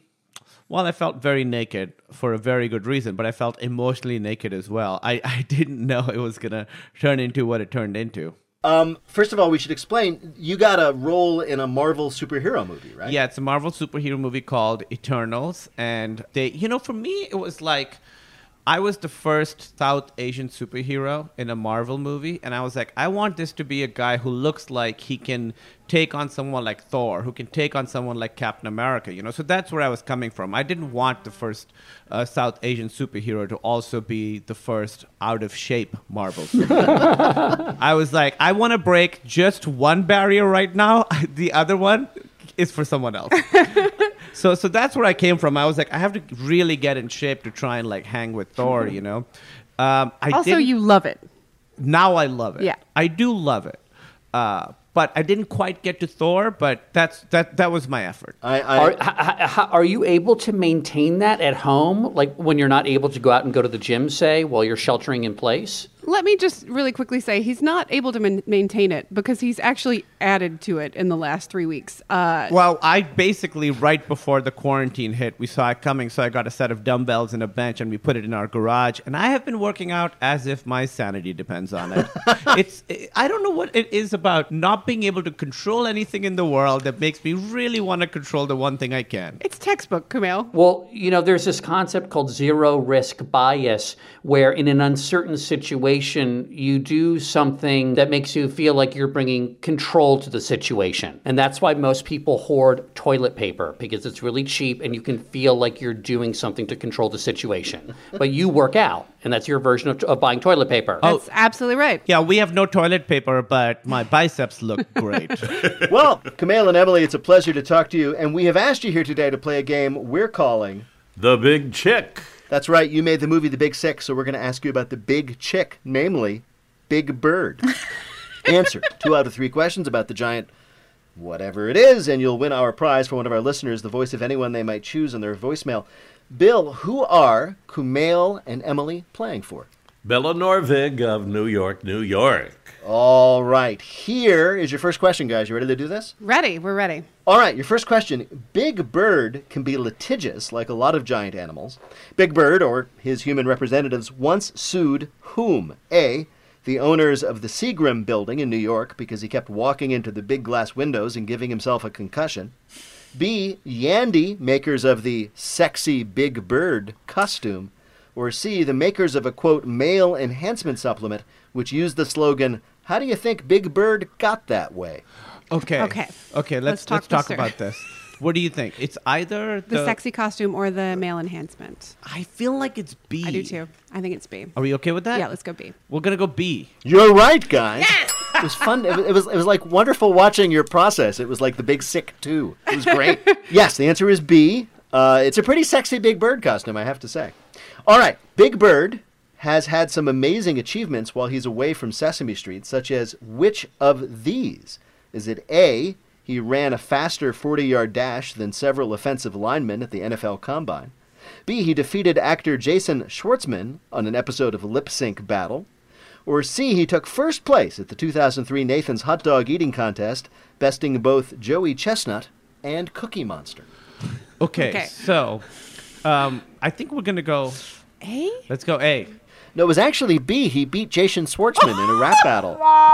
S15: naked for a very good reason, but I felt emotionally naked as well. I didn't know it was going to turn into what it turned into.
S3: First of all, we should explain, you got a role in a Marvel superhero movie, right?
S15: Yeah, it's a Marvel superhero movie called Eternals. And for me, it was like, I was the first South Asian superhero in a Marvel movie, and I was like, I want this to be a guy who looks like he can take on someone like Thor, who can take on someone like Captain America, So that's where I was coming from. I didn't want the first South Asian superhero to also be the first out-of-shape Marvel superhero. I was like, I want to break just one barrier right now. The other one is for someone else. So that's where I came from. I was like, I have to really get in shape to try and like hang with Thor, You
S16: love it.
S15: Now I love it.
S16: Yeah.
S15: I do love it. But I didn't quite get to Thor, but that was my effort.
S9: Are you able to maintain that at home? Like when you're not able to go out and go to the gym, say, while you're sheltering in place?
S16: Let me just really quickly say he's not able to maintain it because he's actually added to it in the last 3 weeks.
S15: Well, I basically, right before the quarantine hit, we saw it coming, so I got a set of dumbbells and a bench, and we put it in our garage. And I have been working out as if my sanity depends on it. I don't know what it is about not being able to control anything in the world that makes me really want to control the one thing I can.
S16: It's textbook, Kumail.
S9: Well, there's this concept called zero risk bias, where in an uncertain situation, you do something that makes you feel like you're bringing control to the situation. And that's why most people hoard toilet paper, because it's really cheap and you can feel like you're doing something to control the situation. But you work out, and that's your version of buying toilet paper.
S16: That's absolutely right.
S15: Yeah, we have no toilet paper, but my biceps look great.
S3: Well, Kumail and Emily, it's a pleasure to talk to you. And we have asked you here today to play a game we're calling
S2: The Big Chick.
S3: That's right. You made the movie The Big Sick, so we're going to ask you about the big chick, namely Big Bird. Answer 2 out of 3 questions about the giant whatever it is, and you'll win our prize for one of our listeners, the voice of anyone they might choose on their voicemail. Bill, who are Kumail and Emily playing for?
S2: Bella Norvig of New York, New York.
S3: All right. Here is your first question, guys. You ready to do this?
S16: Ready. We're ready.
S3: All right. Your first question. Big Bird can be litigious, like a lot of giant animals. Big Bird, or his human representatives, once sued whom? A, the owners of the Seagram building in New York because he kept walking into the big glass windows and giving himself a concussion. B, Yandy, makers of the sexy Big Bird costume. Or C, the makers of a, quote, male enhancement supplement, which used the slogan, how do you think Big Bird got that way?
S15: Okay, let's talk about this. What do you think? It's either
S16: the sexy costume or the male enhancement.
S15: I feel like it's B.
S16: I do too. I think it's B.
S15: Are we okay with that?
S16: Yeah, let's go B.
S15: We're going to go B.
S3: You're right, guys. Yes! It was fun. It was like wonderful watching your process. It was like The Big Sick, too. It was great. Yes, the answer is B. It's a pretty sexy Big Bird costume, I have to say. All right, Big Bird has had some amazing achievements while he's away from Sesame Street, such as which of these? Is it A, he ran a faster 40-yard dash than several offensive linemen at the NFL Combine? B, he defeated actor Jason Schwartzman on an episode of Lip Sync Battle? Or C, he took first place at the 2003 Nathan's Hot Dog Eating Contest, besting both Joey Chestnut and Cookie Monster?
S15: Okay. So I think we're going to go...
S16: A?
S15: Let's go A.
S3: No, it was actually B. He beat Jason Schwartzman in a rap battle.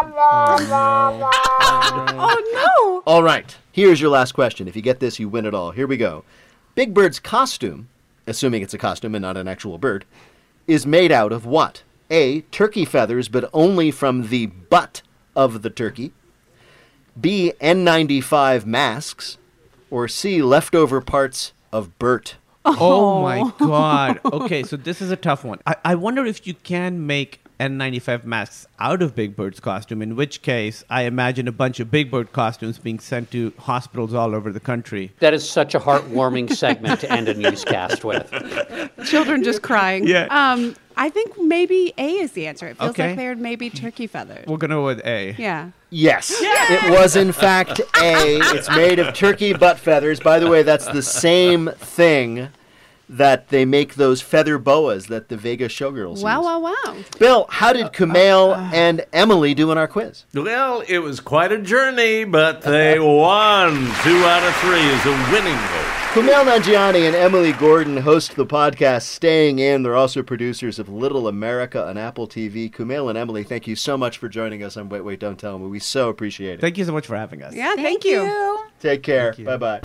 S16: Oh, no.
S3: All right. Here's your last question. If you get this, you win it all. Here we go. Big Bird's costume, assuming it's a costume and not an actual bird, is made out of what? A, turkey feathers, but only from the butt of the turkey. B, N95 masks. Or C, leftover parts of Bert.
S15: Oh my God. Okay, so this is a tough one. I wonder if you can make N95 masks out of Big Bird's costume, in which case I imagine a bunch of Big Bird costumes being sent to hospitals all over the country.
S9: That is such a heartwarming segment to end a newscast with.
S16: Children just crying.
S15: Yeah.
S16: I think maybe A is the answer. It feels
S15: Okay.
S16: like they're maybe turkey feathers.
S15: We're going to go with A.
S16: Yeah.
S3: Yes, it was in fact A. It's made of turkey butt feathers. By the way, that's the same thing that they make those feather boas that the Vegas showgirls use.
S16: Wow.
S3: Bill, how did Kumail and Emily do in our quiz?
S2: Well, it was quite a journey, but they won. 2 out of 3 is a winning vote.
S3: Kumail Nanjiani and Emily Gordon host the podcast Staying In. They're also producers of Little America on Apple TV. Kumail and Emily, thank you so much for joining us on Wait, Don't Tell Me. We so appreciate it.
S15: Thank you so much for having us.
S16: Yeah, thank you.
S3: Take care. Bye-bye.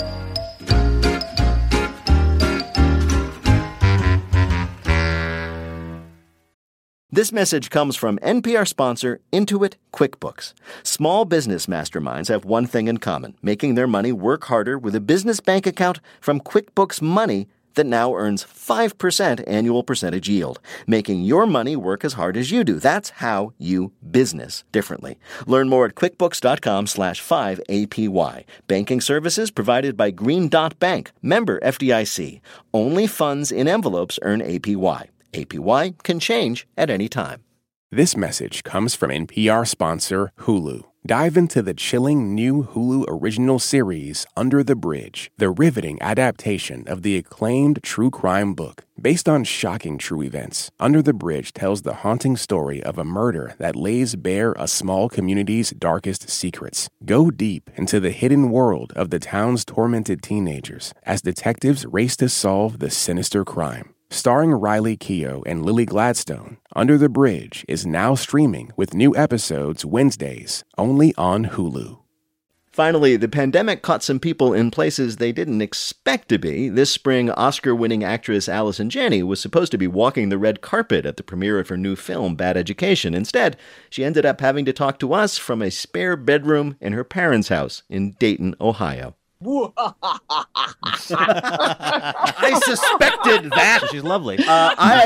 S3: This message comes from NPR sponsor Intuit QuickBooks. Small business masterminds have one thing in common, making their money work harder with a business bank account from QuickBooks Money that now earns 5% annual percentage yield, making your money work as hard as you do. That's how you business differently. Learn more at quickbooks.com/5APY. Banking services provided by Green Dot Bank, member FDIC. Only funds in envelopes earn APY. APY can change at any time.
S1: This message comes from NPR sponsor Hulu. Dive into the chilling new Hulu original series, Under the Bridge, the riveting adaptation of the acclaimed true crime book. Based on shocking true events, Under the Bridge tells the haunting story of a murder that lays bare a small community's darkest secrets. Go deep into the hidden world of the town's tormented teenagers as detectives race to solve the sinister crime. Starring Riley Keough and Lily Gladstone, Under the Bridge is now streaming with new episodes Wednesdays, only on Hulu.
S3: Finally, the pandemic caught some people in places they didn't expect to be. This spring, Oscar-winning actress Allison Janney was supposed to be walking the red carpet at the premiere of her new film, Bad Education. Instead, she ended up having to talk to us from a spare bedroom in her parents' house in Dayton, Ohio. I suspected that.
S15: She's lovely.
S3: I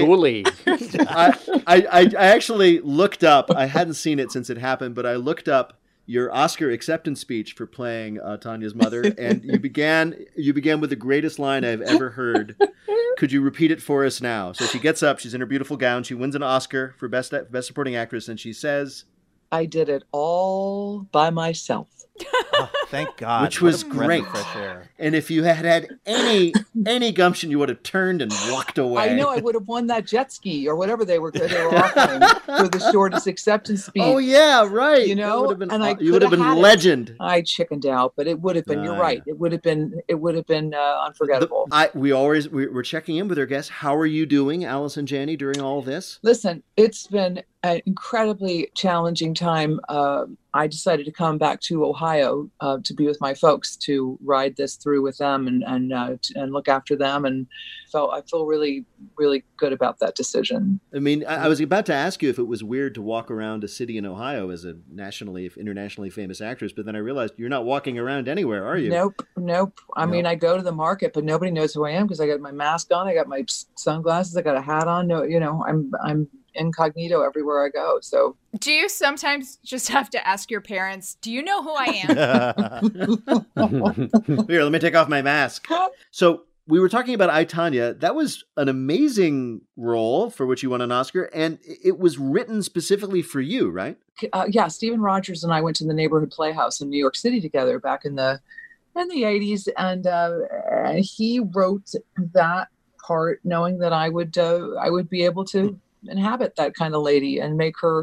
S3: actually looked up. I hadn't seen it since it happened, but I looked up your Oscar acceptance speech for playing Tanya's mother, and you began with the greatest line I've ever heard. Could you repeat it for us now? So she gets up. She's in her beautiful gown. She wins an Oscar for best supporting actress, and she says,
S17: "I did it all by myself."
S15: Oh, thank God.
S3: Which was great.
S15: Fresh air.
S3: And if you had any gumption, you would have turned and walked away.
S17: I know I would have won that jet ski or whatever they were offering for the shortest acceptance speech.
S3: Oh yeah, right.
S17: You know,
S3: you would have been legend.
S17: I chickened out, but it would have been. You're right. It would have been unforgettable.
S3: We're checking in with our guests. How are you doing, Allison Janney, during all this?
S17: Listen, it's been an incredibly challenging time. I decided to come back to Ohio to be with my folks, to ride this through with them and look after them, and I feel really, really good about that decision.
S3: I mean, I was about to ask you if it was weird to walk around a city in Ohio as a internationally famous actress, but then I realized you're not walking around anywhere, are you?
S17: Nope. I mean, I go to the market, but nobody knows who I am because I got my mask on, I got my sunglasses, I got a hat on. No, I'm incognito everywhere I go. So
S18: do you sometimes just have to ask your parents, do you know who I
S3: am? Here, let me take off my mask. So we were talking about I, Tonya. That was an amazing role for which you won an Oscar, and it was written specifically for you, right?
S17: Yeah, Stephen Rogers and I went to the Neighborhood Playhouse in New York City together back in the 80s, and he wrote that part knowing that I would be able to inhabit that kind of lady and make her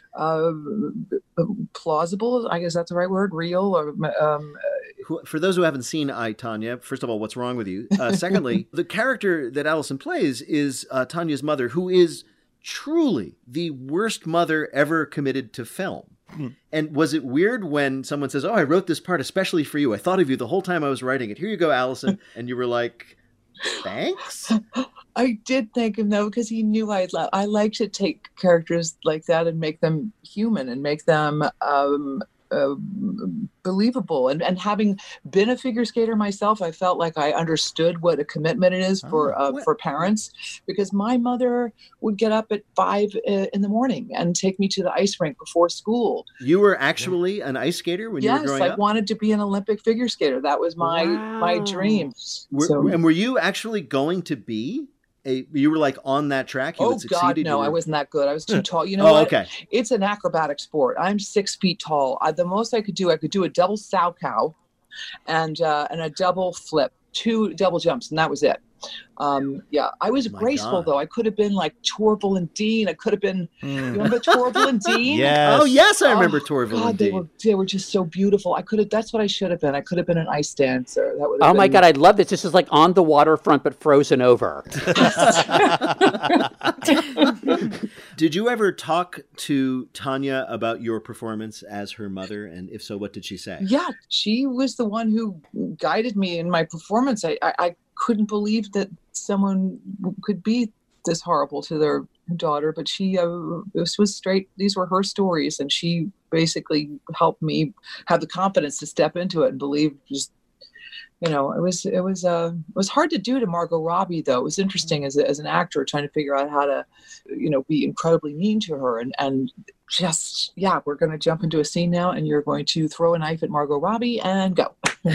S17: plausible. I guess that's the right word. Real. Or
S3: for those who haven't seen I, Tonya, first of all, what's wrong with you? Secondly, the character that Allison plays is Tanya's mother, who is truly the worst mother ever committed to film. And was it weird when someone says, "Oh, I wrote this part especially for you. I thought of you the whole time I was writing it. Here you go, Allison." And you were like, "Thanks."
S17: I did thank him though, because he knew I like to take characters like that and make them human and make them believable. And having been a figure skater myself, I felt like I understood what a commitment it is for parents, because my mother would get up at 5 in the morning and take me to the ice rink before school.
S3: You were actually an ice skater when you were growing up?
S17: Yes, I wanted to be an Olympic figure skater. That was my dream.
S3: And were you actually going to be you were like on that track? You had succeeded?
S17: God, no, I wasn't that good. I was too tall. You know what?
S3: Okay.
S17: It's an acrobatic sport. I'm 6 feet tall. The most I could do a double sow cow and a double flip, 2 double jumps, and that was it. I was graceful though. I could have been like Torvill and Dean. I could have been. You remember Torvill and Dean?
S3: Yes. Oh yes, I remember Torvill and Dean.
S17: They were just so beautiful. That's what I should have been. I could have been an ice dancer. That would.
S19: Oh my God, I'd love this. This is like On the Waterfront, but frozen over.
S3: Did you ever talk to Tanya about your performance as her mother? And if so, what did she say?
S17: Yeah, she was the one who guided me in my performance. I couldn't believe that someone could be this horrible to their daughter, but this was straight. These were her stories, and she basically helped me have the confidence to step into it and believe. Just it was hard to do to Margot Robbie, though. It was interesting as an actor trying to figure out how to, be incredibly mean to her and just, we're going to jump into a scene now, and you're going to throw a knife at Margot Robbie and go.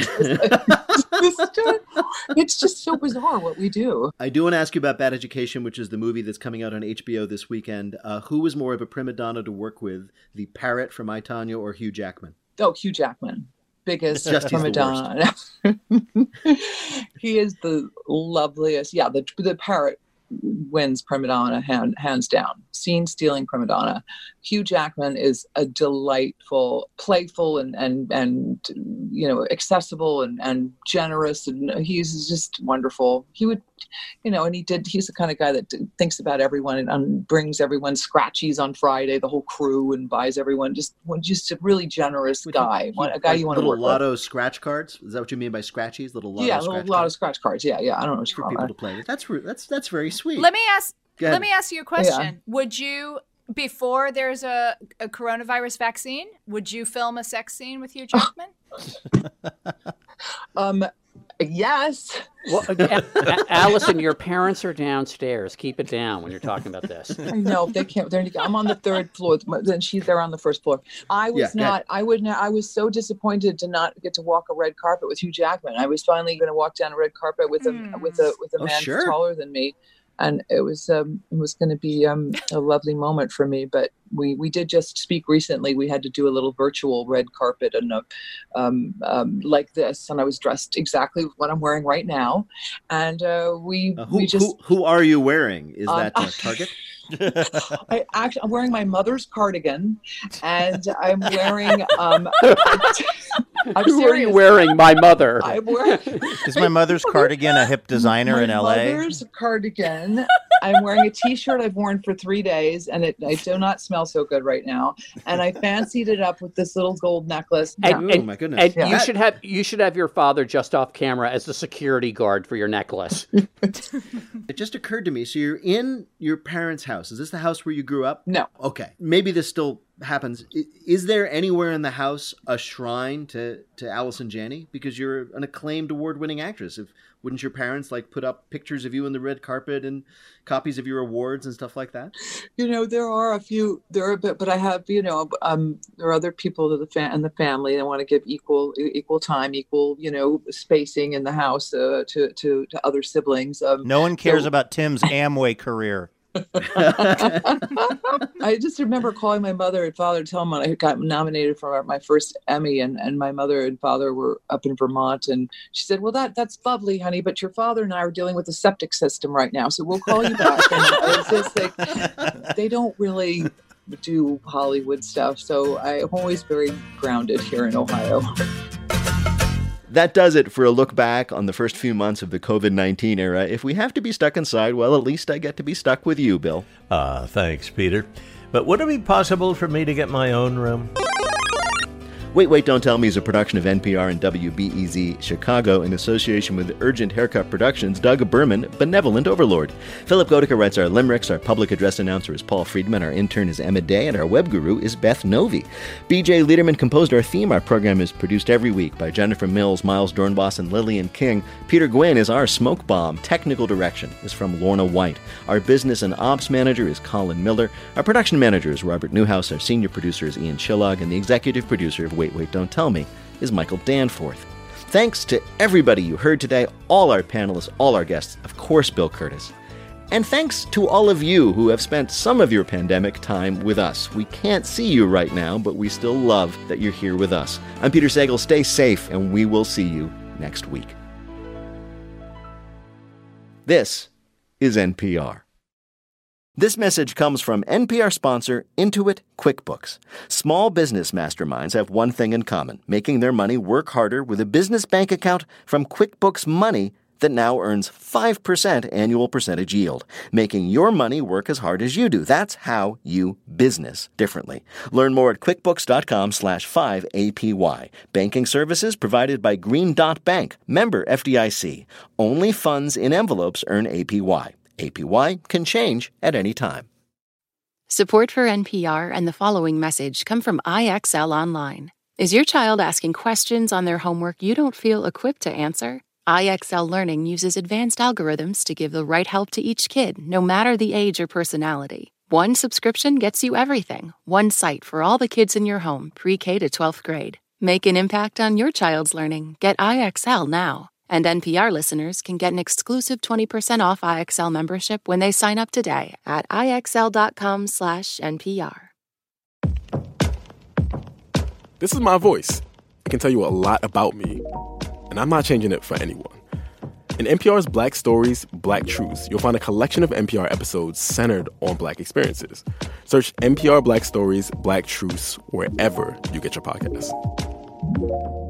S17: It's just so bizarre what we do.
S3: I do want to ask you about Bad Education, which is the movie that's coming out on HBO this weekend. Who was more of a prima donna to work with, the parrot from I, Tonya or Hugh Jackman?
S17: Oh, Hugh Jackman. Biggest prima
S3: Just
S17: donna. He is the loveliest. Yeah, the parrot wins prima donna hands down. Scene stealing prima donna. Hugh Jackman is a delightful, playful, and accessible and generous, and he's just wonderful. He would, he's the kind of guy that thinks about everyone and brings everyone scratchies on Friday, the whole crew, and buys everyone just a really generous guy. A guy you want to work with.
S3: Little lotto scratch cards? Is that what you mean by scratchies? Little lotto
S17: scratch cards. Yeah. I don't know what you
S3: for
S17: call
S3: people
S17: that.
S3: to play with. That's very sweet.
S18: Let me ask you a question. Yeah. Would you, before there's a coronavirus vaccine, would you film a sex scene with Hugh Jackman?
S17: Yes.
S19: Well, Allison, your parents are downstairs. Keep it down when you're talking about this.
S17: I know they can't. I'm on the 3rd floor. Then they're on the 1st floor. I was not. I was so disappointed to not get to walk a red carpet with Hugh Jackman. I was finally going to walk down a red carpet with a man taller than me. And it was going to be a lovely moment for me. But we did just speak recently. We had to do a little virtual red carpet and like this, and I was dressed exactly what I'm wearing right now. And
S3: who are you wearing? Is that Target?
S17: I'm wearing my mother's cardigan, and I'm wearing.
S19: Who are you wearing? My mother.
S20: Is my mother's cardigan a hip designer in LA?
S17: My mother's cardigan. I'm wearing a T-shirt I've worn for 3 days, and I do not smell so good right now. And I fancied it up with this little gold necklace.
S19: And,
S3: my goodness!
S19: And you should have your father just off camera as the security guard for your necklace.
S3: It just occurred to me. So you're in your parents' house. Is this the house where you grew up?
S17: No.
S3: Okay. Maybe this still happens. Is there anywhere in the house a shrine to Allison Janney? Because you're an acclaimed award-winning actress. Wouldn't your parents put up pictures of you on the red carpet and copies of your awards and stuff like that?
S17: There are a few. But I have. There are other people in the family that want to give equal time, equal spacing in the house to other siblings.
S20: No one cares about Tim's Amway career.
S17: I just remember calling my mother and father to tell them I got nominated for my first Emmy, and my mother and father were up in Vermont, and she said, "Well, that's lovely, honey, but your father and I are dealing with a septic system right now, so we'll call you back." And it's just they don't really do Hollywood stuff, so I'm always very grounded here in Ohio.
S3: That does it for a look back on the first few months of the COVID-19 era. If we have to be stuck inside, well, at least I get to be stuck with you, Bill.
S2: Thanks, Peter. But would it be possible for me to get my own room?
S3: Wait, Don't Tell Me is a production of NPR and WBEZ Chicago in association with Urgent Haircut Productions, Doug Berman, Benevolent Overlord. Philip Godica writes our limericks, our public address announcer is Paul Friedman, our intern is Emma Day, and our web guru is Beth Novi. BJ Liederman composed our theme. Our program is produced every week by Jennifer Mills, Miles Dornbos, and Lillian King. Peter Gwynn is our smoke bomb. Technical direction is from Lorna White. Our business and ops manager is Colin Miller. Our production manager is Robert Newhouse. Our senior producer is Ian Chillog, and the executive producer of Wait, Don't Tell Me is Michael Danforth. Thanks to everybody you heard today, all our panelists, all our guests, of course, Bill Curtis. And thanks to all of you who have spent some of your pandemic time with us. We can't see you right now, but we still love that you're here with us. I'm Peter Sagal. Stay safe, and we will see you next week. This is NPR. This message comes from NPR sponsor Intuit QuickBooks. Small business masterminds have one thing in common, making their money work harder with a business bank account from QuickBooks Money that now earns 5% annual percentage yield, making your money work as hard as you do. That's how you business differently. Learn more at QuickBooks.com/5APY. Banking services provided by Green Dot Bank, member FDIC. Only funds in envelopes earn APY. APY can change at any time.
S21: Support for NPR and the following message come from IXL Online. Is your child asking questions on their homework you don't feel equipped to answer? IXL Learning uses advanced algorithms to give the right help to each kid, no matter the age or personality. One subscription gets you everything. One site for all the kids in your home, pre-K to 12th grade. Make an impact on your child's learning. Get IXL now. And NPR listeners can get an exclusive 20% off IXL membership when they sign up today at IXL.com/NPR.
S22: This is my voice. It can tell you a lot about me, and I'm not changing it for anyone. In NPR's Black Stories, Black Truths, you'll find a collection of NPR episodes centered on Black experiences. Search NPR Black Stories, Black Truths wherever you get your podcasts.